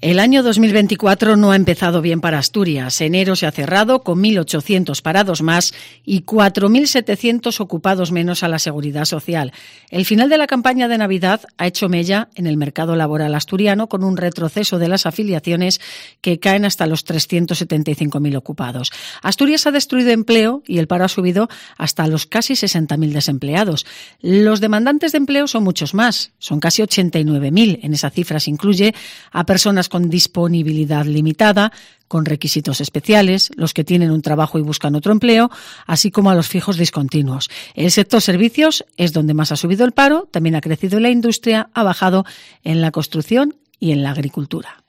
El año 2024 no ha empezado bien para Asturias. Enero se ha cerrado con 1.800 parados más y 4.700 ocupados menos a la Seguridad Social. El final de la campaña de Navidad ha hecho mella en el mercado laboral asturiano, con un retroceso de las afiliaciones que caen hasta los 375.000 ocupados. Asturias ha destruido empleo y el paro ha subido hasta los casi 60.000 desempleados. Los demandantes de empleo son muchos más, son casi 89.000. En esa cifra se incluye a personas con disponibilidad limitada, con requisitos especiales, los que tienen un trabajo y buscan otro empleo, así como a los fijos discontinuos. El sector servicios es donde más ha subido el paro, también ha crecido la industria, ha bajado en la construcción y en la agricultura.